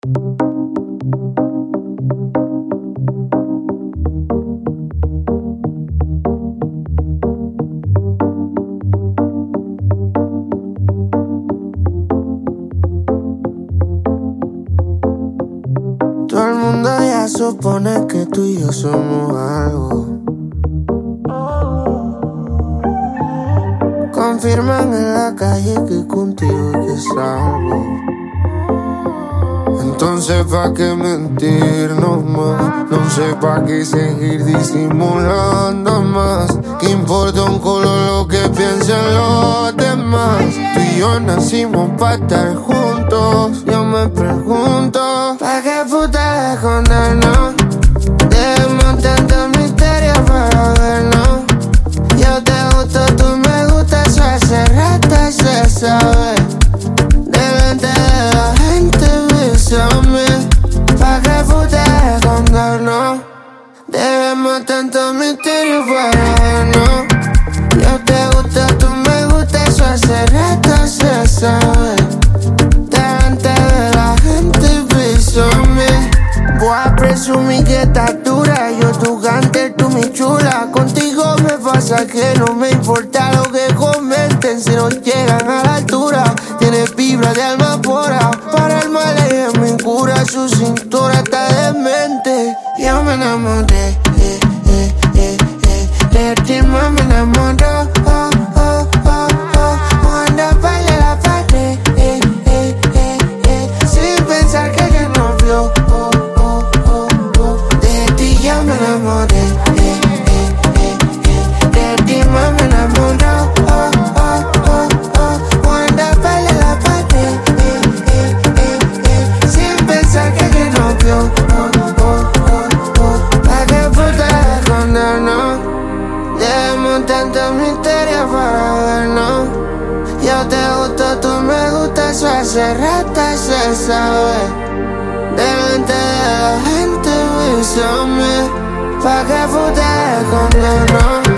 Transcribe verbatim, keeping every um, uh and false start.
Todo el mundo ya supone que tú y yo somos algo. Confirman en la calle que contigo es que salgo. Entonces pa' qué mentirnos más, no sé pa' qué seguir disimulando más. ¿Qué importa un culo lo que piensen los demás? Tú y yo nacimos pa' estar juntos. Yo me pregunto, ¿pa' qué puta escondernos? Dejemos tanto misterio para vernos. Yo te gusto, tú me gustas, eso hace rato se sabe. Delante de la gente bésame. Pa' que puta escondernos. Dejemos tanto misterio para vernos. Yo te gusto, tú me gustas, eso hace rato se sabe. Delante de la gente bésame. Voy a presumir que estás dura. Yo tu gante, tú mi chula. Contigo me pasa que no me importa lo que comenten. Si no llegan a la altura, tienes vibra de alma pura. Para el mal ella me cura. Su cintura está demente. Yo me enamoré, eh, eh, eh, eh. De ti más me enamoró, oh, oh, oh, oh. Cuando baila la pared, eh, eh, eh, eh. Sin pensar que ella no vio, oh, oh, oh, oh. De ti ya me enamoré, eh, eh, eh, eh. De ti más me enamoró, oh, oh, oh, oh. Cuando baila la pared, eh, eh, eh, eh. Sin pensar que ella no vio, oh, oh, oh, oh. Pa' que puta escondernos. Dejemos tanto misterio para vernos. Yo te gusto, tú me gustas, eso hace rato se sabe. Delante de la gente bésame. Pa' que puta escondernos.